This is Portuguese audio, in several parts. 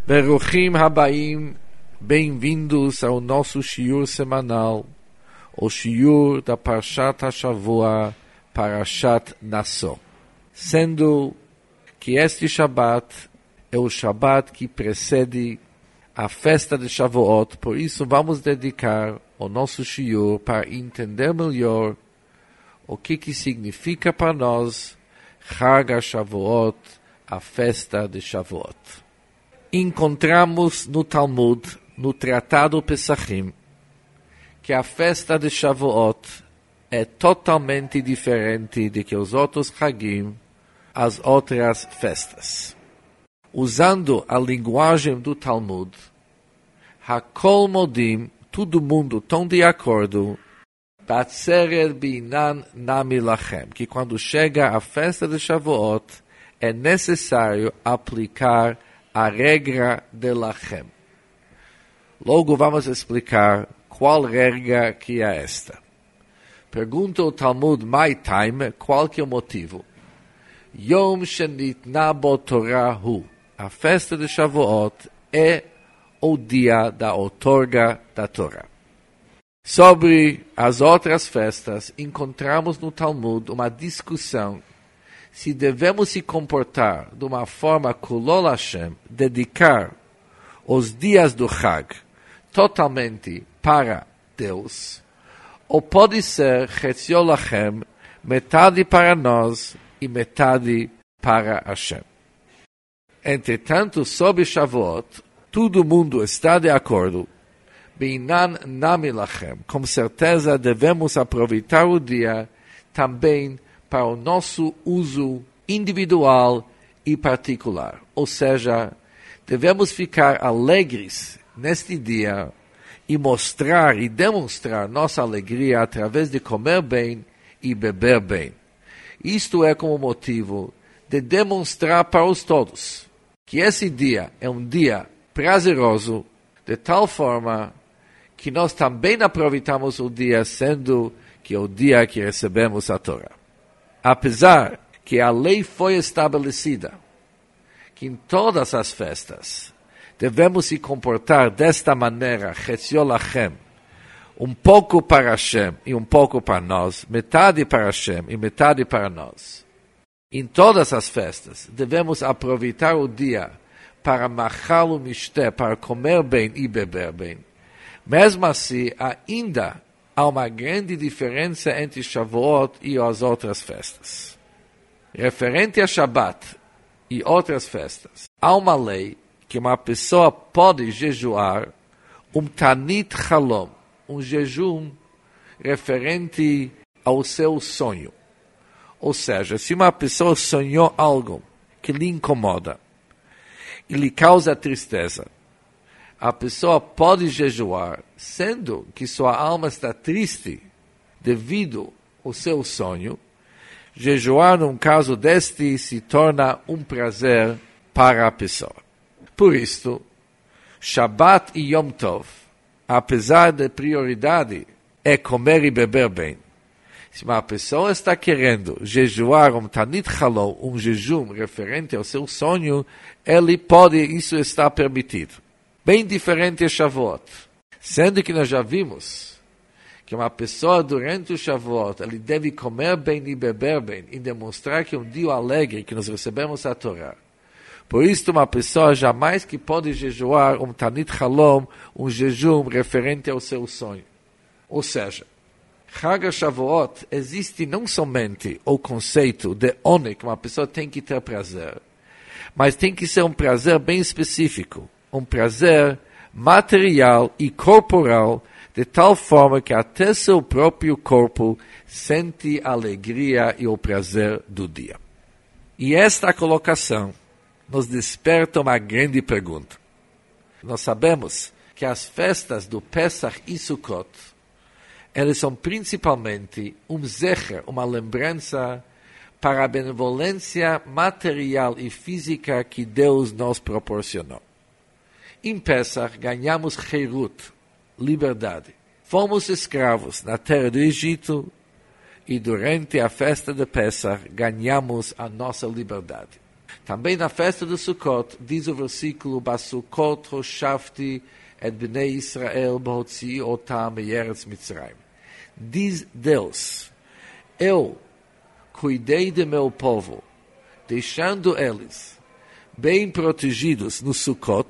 Beruchim Habaim, bem-vindos ao nosso shiur semanal, o shiur da Parshat HaShavua, Parashat Naso. Sendo que este Shabbat é o Shabbat que precede a festa de Shavuot, por isso vamos dedicar o nosso shiur para entender melhor o que significa para nós Chag HaShavuot, a festa de Shavuot. Encontramos no Talmud, no Tratado Pesachim, que a festa de Shavuot é totalmente diferente de que os outros Chagim, as outras festas. Usando a linguagem do Talmud, Hakol Modim, todo mundo estão de acordo, Batzerer Binan Nami Lachem, que quando chega a festa de Shavuot, é necessário aplicar a regra de Lachem. Logo vamos explicar qual regra que é esta. Pergunta o Talmud Mai Time, qual que é o motivo? Yom Shenitna Bo Torah Hu. A festa de Shavuot é o dia da outorga da Torá. Sobre as outras festas, encontramos no Talmud uma discussão se devemos se comportar de uma forma Kulol Hashem, dedicar os dias do Chag totalmente para Deus, ou pode ser Chetzio Lachem, metade para nós e metade para Hashem. Entretanto, sobre Shavuot, todo mundo está de acordo. Binan Nami Lachem, com certeza devemos aproveitar o dia também para o nosso uso individual e particular. Ou seja, devemos ficar alegres neste dia e mostrar e demonstrar nossa alegria através de comer bem e beber bem. Isto é como motivo de demonstrar para os todos que esse dia é um dia prazeroso, de tal forma que nós também aproveitamos o dia, sendo que é o dia que recebemos a Torá. Apesar que a lei foi estabelecida, que em todas as festas devemos se comportar desta maneira, Chetzio Lachem, um pouco para Hashem e um pouco para nós, metade para Hashem e metade para nós. Em todas as festas, devemos aproveitar o dia para machal o mishté, para comer bem e beber bem. Mesmo assim, ainda há uma grande diferença entre Shavuot e as outras festas. Referente a Shabbat e outras festas, há uma lei que uma pessoa pode jejuar Tanit Halom, um jejum referente ao seu sonho. Ou seja, se uma pessoa sonhou algo que lhe incomoda e lhe causa tristeza, a pessoa pode jejuar, sendo que sua alma está triste devido ao seu sonho. Jejuar, num caso deste, se torna um prazer para a pessoa. Por isto, Shabbat e Yom Tov, apesar da prioridade, é comer e beber bem. Se uma pessoa está querendo jejuar Tanit Halom, um jejum referente ao seu sonho, ele pode, isso está permitido. Bem diferente a Shavuot. Sendo que nós já vimos que uma pessoa durante o Shavuot, ele deve comer bem e beber bem e demonstrar que é um dia alegre que nós recebemos a Torá. Por isso, uma pessoa jamais que pode jejuar Tanit Halom, um jejum referente ao seu sonho. Ou seja, Chag HaShavuot existe não somente o conceito de oneg, que uma pessoa tem que ter prazer, mas tem que ser um prazer bem específico. Um prazer material e corporal, de tal forma que até seu próprio corpo sente a alegria e o prazer do dia. E esta colocação nos desperta uma grande pergunta. Nós sabemos que as festas do Pesach e Sukkot, elas são principalmente zecher, uma lembrança para a benevolência material e física que Deus nos proporcionou. Em Pesach ganhamos Heirut, liberdade. Fomos escravos na terra do Egito e durante a festa de Pesach ganhamos a nossa liberdade. Também na festa do Sukkot, diz o versículo, Basukot hoshavti et bnei Israel behotzi otam me'eretz Mitzrayim. Diz Deus, eu cuidei de meu povo, deixando eles bem protegidos no Sukkot,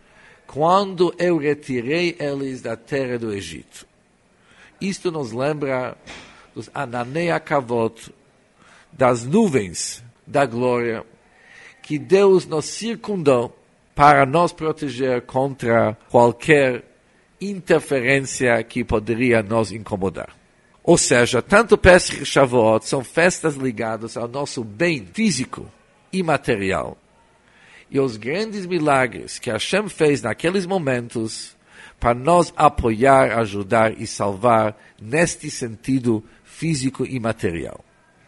quando eu retirei eles da terra do Egito. Isto nos lembra dos Ananei Akavot, das nuvens da glória, que Deus nos circundou para nos proteger contra qualquer interferência que poderia nos incomodar. Ou seja, tanto Pesach e Shavuot são festas ligadas ao nosso bem físico e material. E os grandes milagres que Hashem fez naqueles momentos para nos apoiar, ajudar e salvar neste sentido físico e material.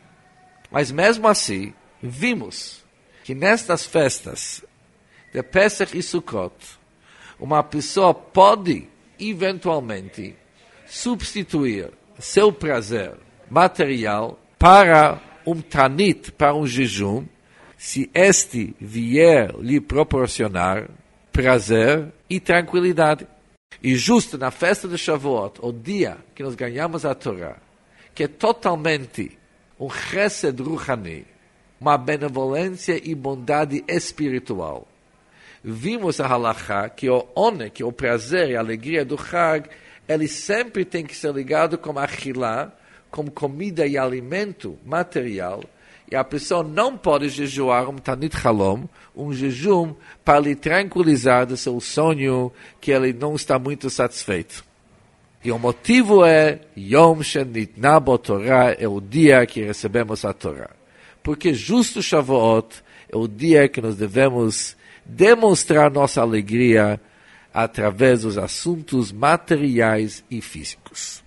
Mas mesmo assim, vimos que nestas festas de Pesach e Sukkot, uma pessoa pode, eventualmente, substituir seu prazer material para um tanit, para um jejum, se este vier lhe proporcionar prazer e tranquilidade. E justo na festa de Shavuot, o dia que nós ganhamos a Torá, que é totalmente um chesed ruchani, uma benevolência e bondade espiritual, vimos a halachá que o one, que o prazer e a alegria do Chag, ele sempre tem que ser ligado com achilá, com comida e alimento material, e a pessoa não pode jejuar um tanit halom, um jejum para lhe tranquilizar do seu sonho, que ele não está muito satisfeito. E o motivo é Yom Shenitna Bo Torah, é o dia que recebemos a Torá. Porque justo Shavuot é o dia que nós devemos demonstrar nossa alegria através dos assuntos materiais e físicos.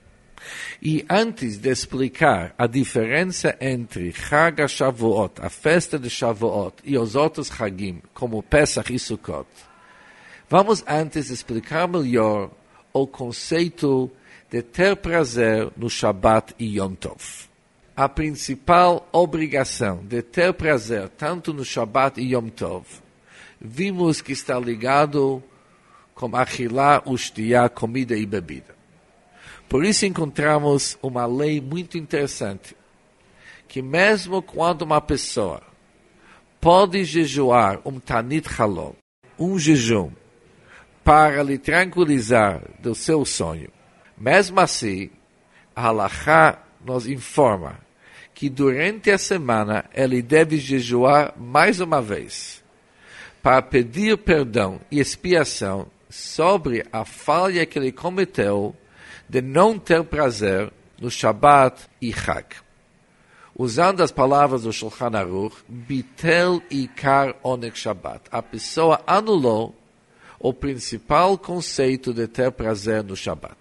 E antes de explicar a diferença entre Chag HaShavuot, a festa de Shavuot, e os outros Chagim, como Pesach e Sukkot, vamos antes explicar melhor o conceito de ter prazer no Shabbat e Yom Tov. A principal obrigação de ter prazer tanto no Shabbat e Yom Tov, vimos que está ligado com achilá, ushtiá, comida e bebida. Por isso encontramos uma lei muito interessante, que mesmo quando uma pessoa pode jejuar um tanit halom, um jejum, para lhe tranquilizar do seu sonho, mesmo assim, a halachá nos informa que durante a semana ele deve jejuar mais uma vez, para pedir perdão e expiação sobre a falha que ele cometeu de não ter prazer no Shabbat e Chag. Usando as palavras do Shulchan Aruch, bitel ikar oneg Shabbat. A pessoa anulou o principal conceito de ter prazer no Shabbat.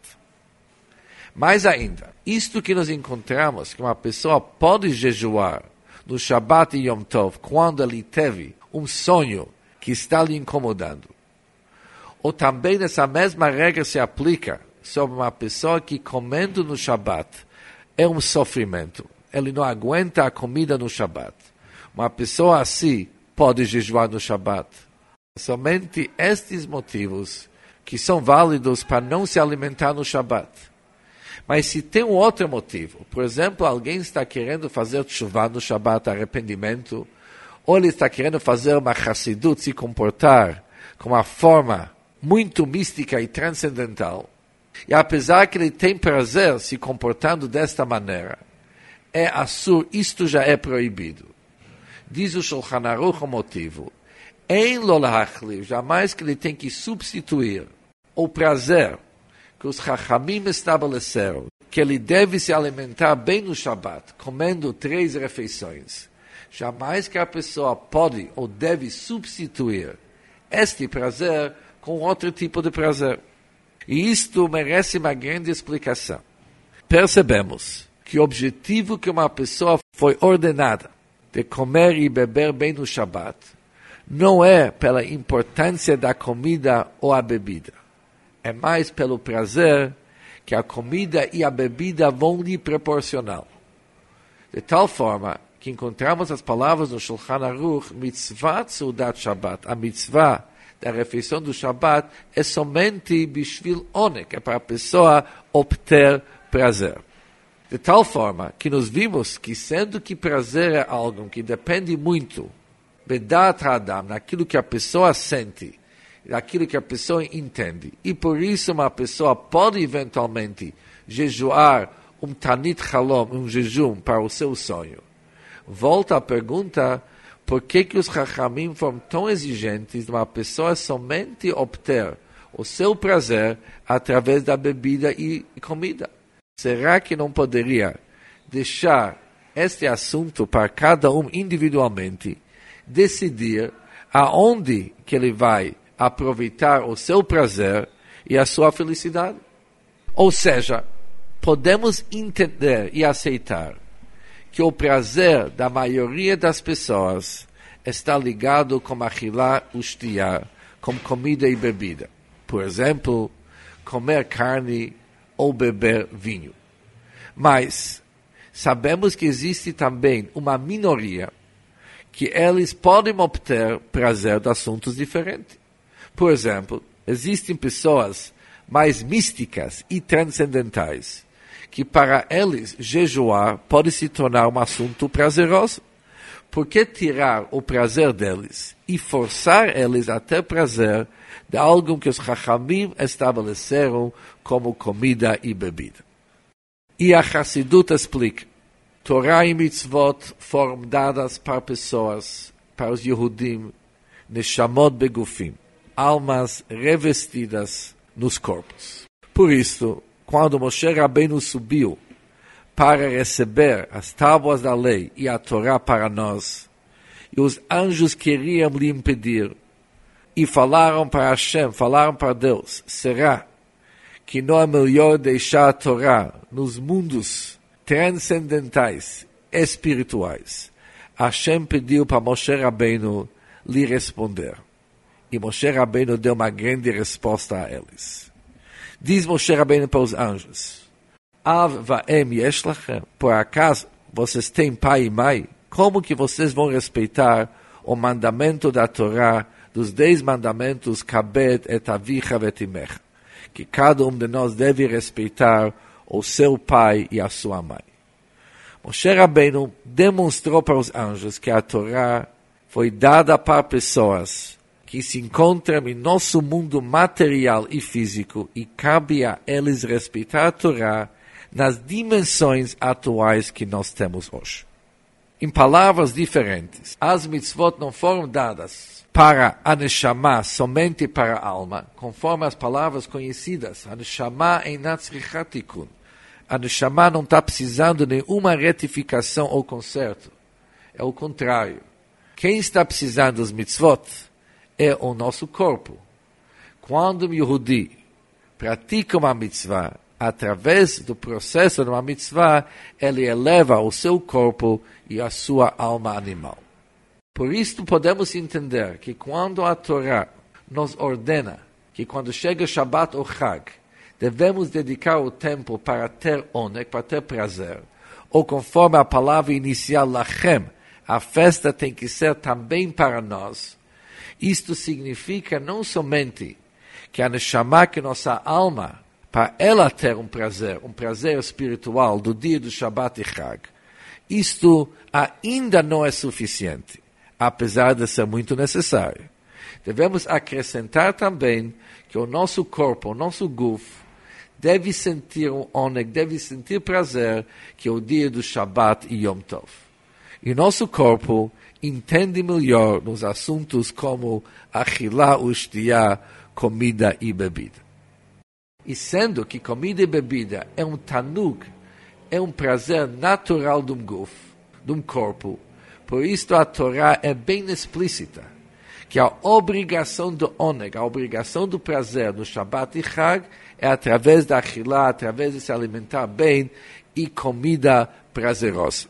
Mais ainda, isto que nós encontramos, que uma pessoa pode jejuar no Shabbat e Yom Tov quando ele teve um sonho que está lhe incomodando. Ou também essa mesma regra se aplica sobre uma pessoa que comendo no Shabbat é um sofrimento. Ele não aguenta a comida no Shabbat. Uma pessoa assim pode jejuar no Shabbat. Somente estes motivos que são válidos para não se alimentar no Shabbat. Mas se tem um outro motivo, por exemplo, alguém está querendo fazer tshuva no Shabbat, arrependimento, ou ele está querendo fazer uma chassidut, se comportar com uma forma muito mística e transcendental, e apesar que ele tem prazer se comportando desta maneira, é assur, isto já é proibido. Diz o Shulchan Aruch o motivo. Em lo lahachliv, jamais que ele tem que substituir o prazer que os Chachamim estabeleceram, que ele deve se alimentar bem no Shabbat, comendo 3 refeições. Jamais que a pessoa pode ou deve substituir este prazer com outro tipo de prazer. E isto merece uma grande explicação. Percebemos que o objetivo que uma pessoa foi ordenada de comer e beber bem no Shabbat não é pela importância da comida ou a bebida. É mais pelo prazer que a comida e a bebida vão lhe proporcionar. De tal forma que encontramos as palavras no Shulchan Aruch, mitzvah seudat Shabbat. A mitzvah da refeição do Shabbat é somente bishvil onek, é para a pessoa obter prazer. De tal forma que nós vimos que, sendo que prazer é algo que depende muito, bedat hadam, naquilo que a pessoa sente, naquilo que a pessoa entende, e por isso uma pessoa pode eventualmente jejuar tanit halom, jejum para o seu sonho. Volta a pergunta, por que os Chachamim foram tão exigentes de uma pessoa somente obter o seu prazer através da bebida e comida? Será que não poderia deixar este assunto para cada um individualmente, decidir aonde que ele vai aproveitar o seu prazer e a sua felicidade? Ou seja, podemos entender e aceitar que o prazer da maioria das pessoas está ligado com achilá ushtiá, com comida e bebida. Por exemplo, comer carne ou beber vinho. Mas sabemos que existe também uma minoria que eles podem obter prazer de assuntos diferentes. Por exemplo, existem pessoas mais místicas e transcendentais que para eles jejuar pode se tornar um assunto prazeroso. Por que tirar o prazer deles e forçar eles a ter prazer de algo que os Chachamim estabeleceram como comida e bebida? E a Hassidut explica, Torá e Mitzvot foram dadas para pessoas, para os Yehudim, Neshamot begufim, almas revestidas nos corpos. Por isso, quando Moshe Rabbeinu subiu para receber as tábuas da lei e a Torá para nós, e os anjos queriam lhe impedir, e falaram para Hashem, falaram para Deus, será que não é melhor deixar a Torá nos mundos transcendentais, espirituais? Hashem pediu para Moshe Rabbeinu lhe responder. E Moshe Rabbeinu deu uma grande resposta a eles. Diz Moshe Rabbeinu para os anjos, Av va'em yesh lachem, por acaso vocês têm pai e mãe? Como que vocês vão respeitar o mandamento da Torá, dos 10 mandamentos, kabed et avicha et imecha, que cada um de nós deve respeitar o seu pai e a sua mãe? Moshe Rabbeinu demonstrou para os anjos que a Torá foi dada para pessoas que se encontram em nosso mundo material e físico, e cabe a eles respeitar a Torá nas dimensões atuais que nós temos hoje. Em palavras diferentes, as mitzvot não foram dadas para a neshama, somente para a alma, conforme as palavras conhecidas. A neshama einat tzrichat tikun. A neshama não está precisando de nenhuma retificação ou conserto. É o contrário. Quem está precisando dos mitzvot é o nosso corpo. Quando o Yehudi pratica uma mitzvah, através do processo de uma mitzvah, ele eleva o seu corpo e a sua alma animal. Por isso podemos entender que quando a Torá nos ordena que quando chega Shabbat ou Chag, devemos dedicar o tempo para ter onek, para ter prazer, ou conforme a palavra inicial lachem, a festa tem que ser também para nós. Isto significa não somente que a neshama, que nossa alma, para ela ter um prazer espiritual do dia do Shabbat e Chag, isto ainda não é suficiente, apesar de ser muito necessário. Devemos acrescentar também que o nosso corpo, o nosso guf, deve sentir um onek, deve sentir prazer, que é o dia do Shabbat e Yom Tov. E nosso corpo entende melhor nos assuntos como achilá ushtiá, comida e bebida. E sendo que comida e bebida é um tanug, é um prazer natural de um guf, de um corpo, por isso a Torá é bem explícita, que a obrigação do oneg, a obrigação do prazer no Shabbat e Chag é através da achilá, através de se alimentar bem e comida prazerosa.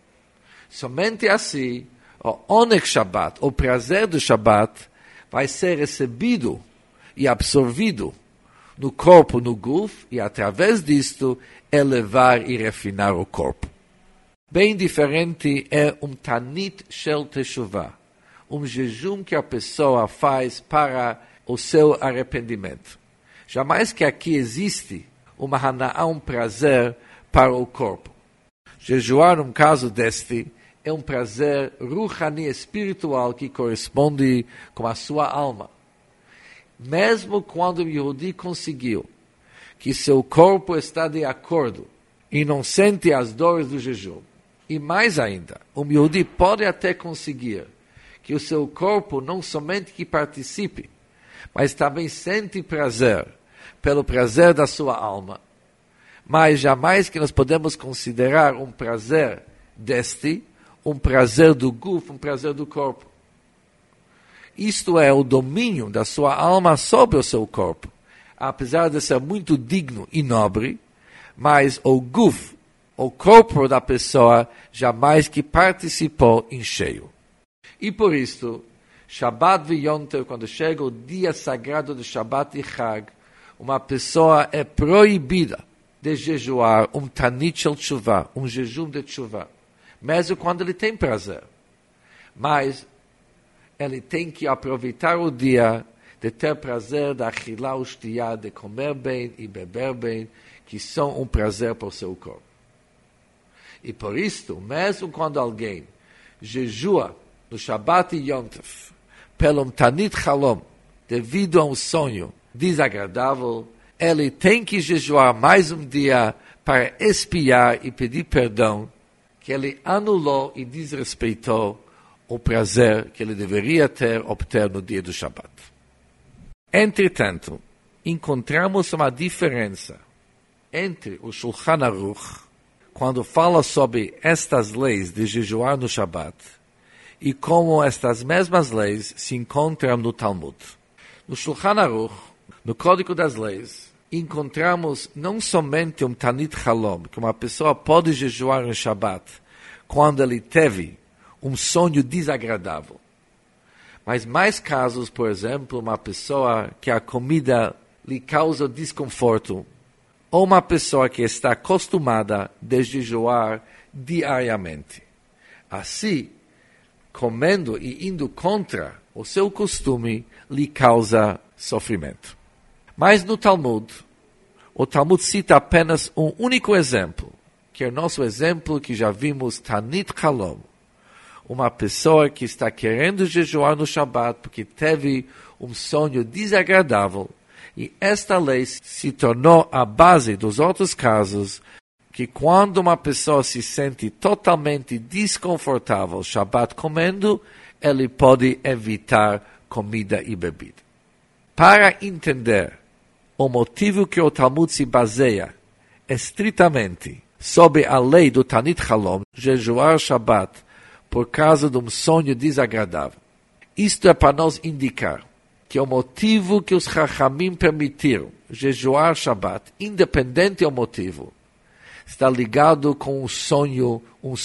Somente assim, o oneg Shabbat, o prazer do Shabbat, vai ser recebido e absorvido no corpo, no guf, e através disto elevar e refinar o corpo. Bem diferente é Tanit Shel Teshuvah, jejum que a pessoa faz para o seu arrependimento. Jamais que aqui existe uma hanaá, prazer para o corpo. Jejuar, num caso deste, é um prazer ruhani, espiritual, que corresponde com a sua alma. Mesmo quando o Yehudi conseguiu que seu corpo está de acordo e não sente as dores do jejum, e mais ainda, o Yehudi pode até conseguir que o seu corpo não somente que participe, mas também sente prazer pelo prazer da sua alma. Mas jamais que nós podemos considerar um prazer deste, um prazer do guf, um prazer do corpo. Isto é o domínio da sua alma sobre o seu corpo. Apesar de ser muito digno e nobre, mas o guf, o corpo da pessoa, jamais que participou em cheio. E por isto, Shabbat e Yom Tov, quando chega o dia sagrado de Shabbat e Chag, uma pessoa é proibida de jejuar Tanit Shel Teshuvah, jejum de Teshuvah, mesmo quando ele tem prazer. Mas ele tem que aproveitar o dia de ter prazer da achilá ushtiá, de comer bem e beber bem, que são um prazer para o seu corpo. E por isto, mesmo quando alguém jejua no Shabbat e Yom Tov, pelo Tanit Halom, devido a um sonho desagradável, ele tem que jejuar mais um dia para expiar e pedir perdão que ele anulou e desrespeitou o prazer que ele deveria obter no dia do Shabbat. Entretanto, encontramos uma diferença entre o Shulchan Aruch, quando fala sobre estas leis de jejuar no Shabbat, e como estas mesmas leis se encontram no Talmud. No Shulchan Aruch, no Código das Leis, encontramos não somente Tanit Halom, que uma pessoa pode jejuar no Shabbat quando ele teve um sonho desagradável. Mas mais casos, por exemplo, uma pessoa que a comida lhe causa desconforto, ou uma pessoa que está acostumada a jejuar diariamente. Assim, comendo e indo contra o seu costume, lhe causa sofrimento. Mas no Talmud, o Talmud cita apenas um único exemplo, que é o nosso exemplo que já vimos, Tanit Halom. Uma pessoa que está querendo jejuar no Shabbat porque teve um sonho desagradável, e esta lei se tornou a base dos outros casos, que quando uma pessoa se sente totalmente desconfortável Shabbat comendo, ele pode evitar comida e bebida. Para entender o motivo que o Talmud se baseia estritamente sobre a lei do Tanit Halom, jejuar Shabbat por causa de um sonho desagradável, isto é para nos indicar que o motivo que os Chachamim permitiram jejuar Shabbat, independente do motivo, está ligado com um sonho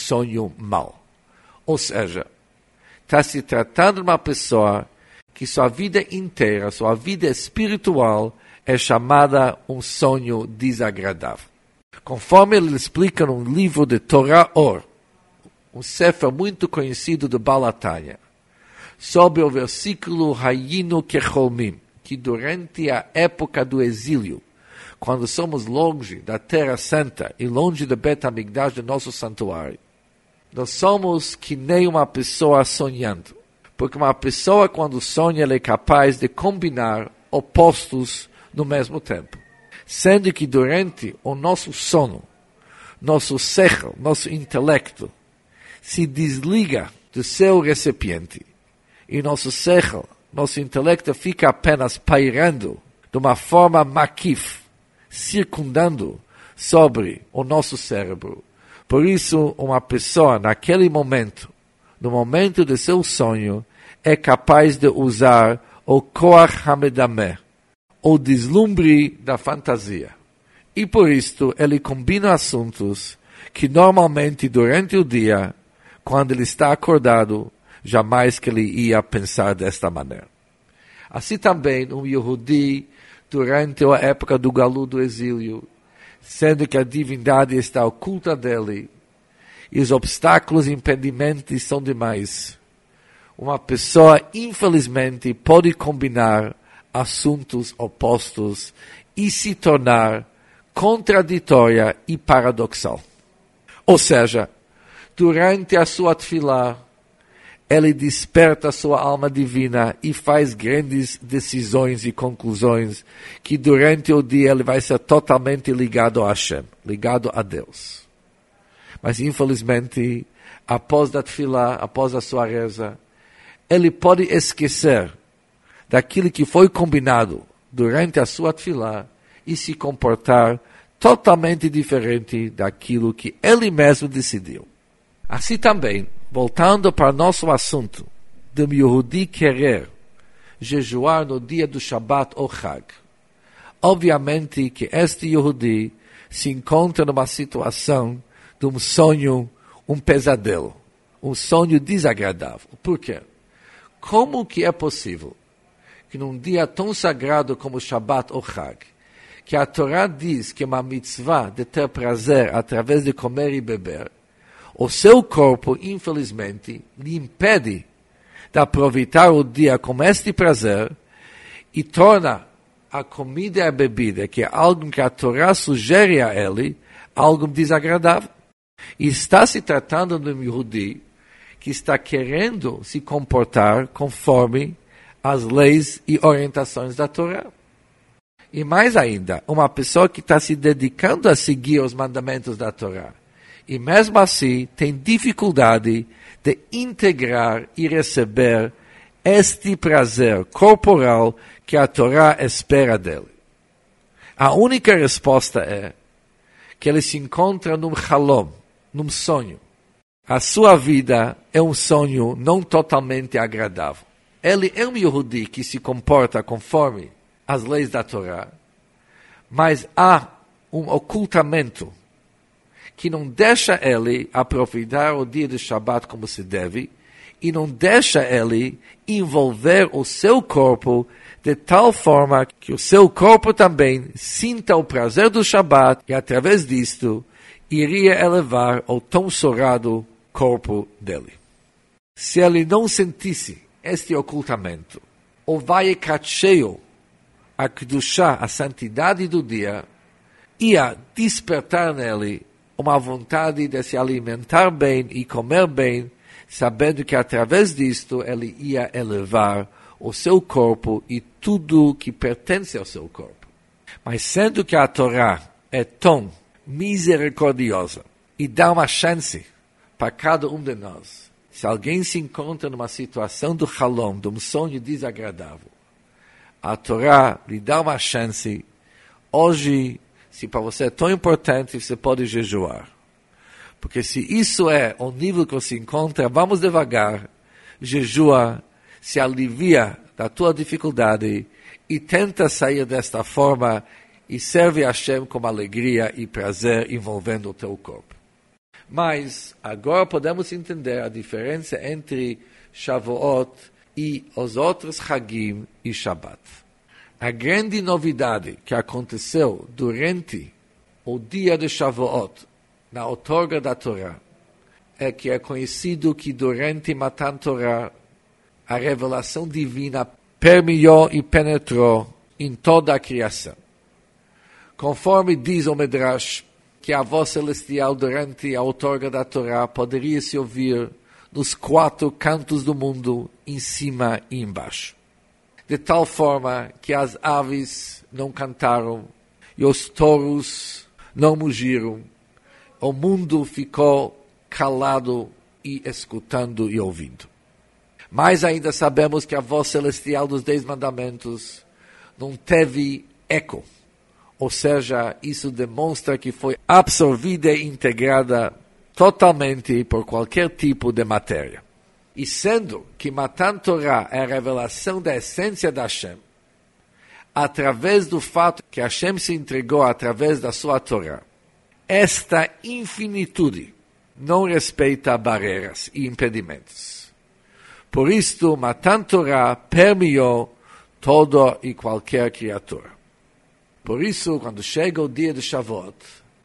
mau. Ou seja, está se tratando de uma pessoa que sua vida inteira, sua vida espiritual, é chamada um sonho desagradável. Conforme ele explica num livro de Torah Or, um sefer muito conhecido do Baal HaTanya, sobre o versículo Hayinu Kecholmim, que durante a época do exílio, quando somos longe da Terra Santa e longe do Bet HaMikdash, do nosso santuário, nós somos que nem uma pessoa sonhando. Porque uma pessoa, quando sonha, ela é capaz de combinar opostos no mesmo tempo. Sendo que durante o nosso sono, nosso sechel, nosso intelecto, se desliga do seu recipiente. E nosso sechel, nosso intelecto fica apenas pairando de uma forma makif, circundando sobre o nosso cérebro. Por isso, uma pessoa, naquele momento, no momento de seu sonho, é capaz de usar o koach hamedameh, o deslumbre da fantasia. E por isto, ele combina assuntos que normalmente durante o dia, quando ele está acordado, jamais que ele ia pensar desta maneira. Assim também, um Yehudi, durante a época do galu do exílio, sendo que a divindade está oculta dele, e os obstáculos e impedimentos são demais. Uma pessoa, infelizmente, pode combinar assuntos opostos e se tornar contraditória e paradoxal. Ou seja, durante a sua tefilá, ele desperta a sua alma divina e faz grandes decisões e conclusões que durante o dia ele vai ser totalmente ligado a Hashem, ligado a Deus. Mas infelizmente, após a tefilá, após a sua reza, ele pode esquecer daquilo que foi combinado durante a sua tefilá e se comportar totalmente diferente daquilo que ele mesmo decidiu. Assim também, voltando para nosso assunto, de um Yehudi querer jejuar no dia do Shabbat ou Chag. Obviamente que este Yehudi se encontra numa situação de um sonho, um pesadelo, um sonho desagradável. Por quê? Como que é possível que num dia tão sagrado como o Shabbat ou Chag, que a Torá diz que é uma mitzvah de ter prazer através de comer e beber, o seu corpo, infelizmente, lhe impede de aproveitar o dia com este prazer e torna a comida e a bebida, que é algo que a Torá sugere a ele, algo desagradável. E está se tratando de um Yehudi que está querendo se comportar conforme as leis e orientações da Torá. E mais ainda, uma pessoa que está se dedicando a seguir os mandamentos da Torá, e mesmo assim tem dificuldade de integrar e receber este prazer corporal que a Torá espera dele. A única resposta é que ele se encontra num halom, num sonho. A sua vida é um sonho não totalmente agradável. Ele é um Yehudi que se comporta conforme as leis da Torá, mas há um ocultamento que não deixa ele aproveitar o dia de Shabbat como se deve e não deixa ele envolver o seu corpo de tal forma que o seu corpo também sinta o prazer do Shabbat e através disto iria elevar o tão sorado corpo dele. Se ele não sentisse este ocultamento, o Vayikrat cheio, a Kedushá, a santidade do dia, ia despertar nele uma vontade de se alimentar bem e comer bem, sabendo que através disto ele ia elevar o seu corpo e tudo que pertence ao seu corpo. Mas sendo que a Torá é tão misericordiosa e dá uma chance para cada um de nós, se alguém se encontra numa situação do halom, de um sonho desagradável, a Torá lhe dá uma chance. Hoje, se para você é tão importante, você pode jejuar. Porque se isso é o nível que você encontra, vamos devagar, jejua, se alivia da tua dificuldade e tenta sair desta forma e serve a Hashem com alegria e prazer envolvendo o teu corpo. Mas agora podemos entender a diferença entre Shavuot e os outros Hagim e Shabbat. A grande novidade que aconteceu durante o dia de Shavuot, na outorga da Torá, é que é conhecido que durante Matan Torá, a revelação divina permeou e penetrou em toda a criação. Conforme diz o Medrash, que a voz celestial durante a outorga da Torá poderia se ouvir nos 4 cantos do mundo, em cima e embaixo. De tal forma que as aves não cantaram e os touros não mugiram. O mundo ficou calado e escutando e ouvindo. Mas ainda sabemos que a voz celestial dos 10 mandamentos não teve eco. Ou seja, isso demonstra que foi absorvida e integrada totalmente por qualquer tipo de matéria. E sendo que Matan Torá é a revelação da essência da Hashem, através do fato que Hashem se entregou através da sua Torá, esta infinitude não respeita barreiras e impedimentos. Por isto, Matan Torá permeou toda e qualquer criatura. Por isso, quando chega o dia de Shavuot,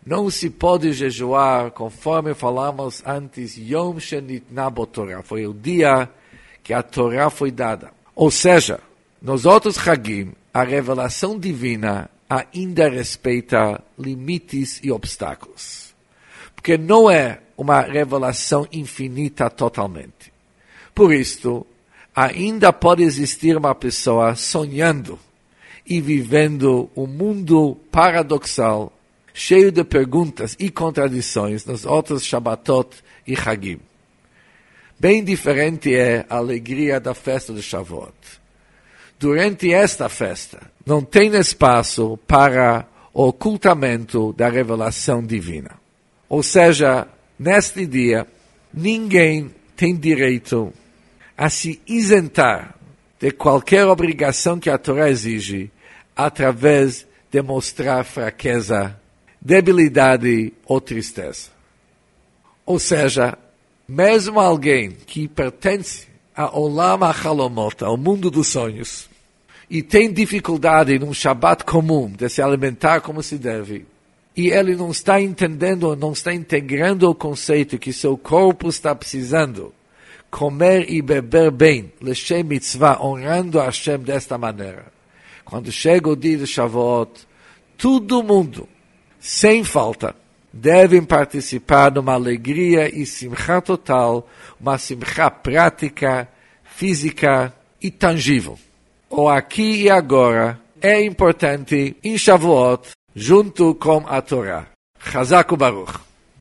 Não se pode jejuar, conforme falamos antes, Yom Shenitna Bo Torah. Foi o dia que a Torá foi dada. Ou seja, nos outros Hagim, a revelação divina ainda respeita limites e obstáculos. Porque não é uma revelação infinita totalmente. Por isto, ainda pode existir uma pessoa sonhando e vivendo um mundo paradoxal, cheio de perguntas e contradições nos outros Shabbatot e Hagim. Bem diferente é a alegria da festa de Shavuot. Durante esta festa, não tem espaço para o ocultamento da revelação divina. Ou seja, neste dia, ninguém tem direito a se isentar de qualquer obrigação que a Torá exige através de mostrar fraqueza, debilidade ou tristeza. Ou seja, mesmo alguém que pertence a Olam HaChalomot, ao mundo dos sonhos, e tem dificuldade num Shabbat comum de se alimentar como se deve, e ele não está entendendo, não está integrando o conceito que seu corpo está precisando comer e beber bem, Leshem Mitzvah, honrando a Hashem desta maneira. Quando chega o dia de Shavuot, todo mundo, sem falta, devem participar de uma alegria e simcha total, uma simcha prática, física e tangível. O aqui e agora é importante em Shavuot, junto com a Torá. Chazak u'Baruch.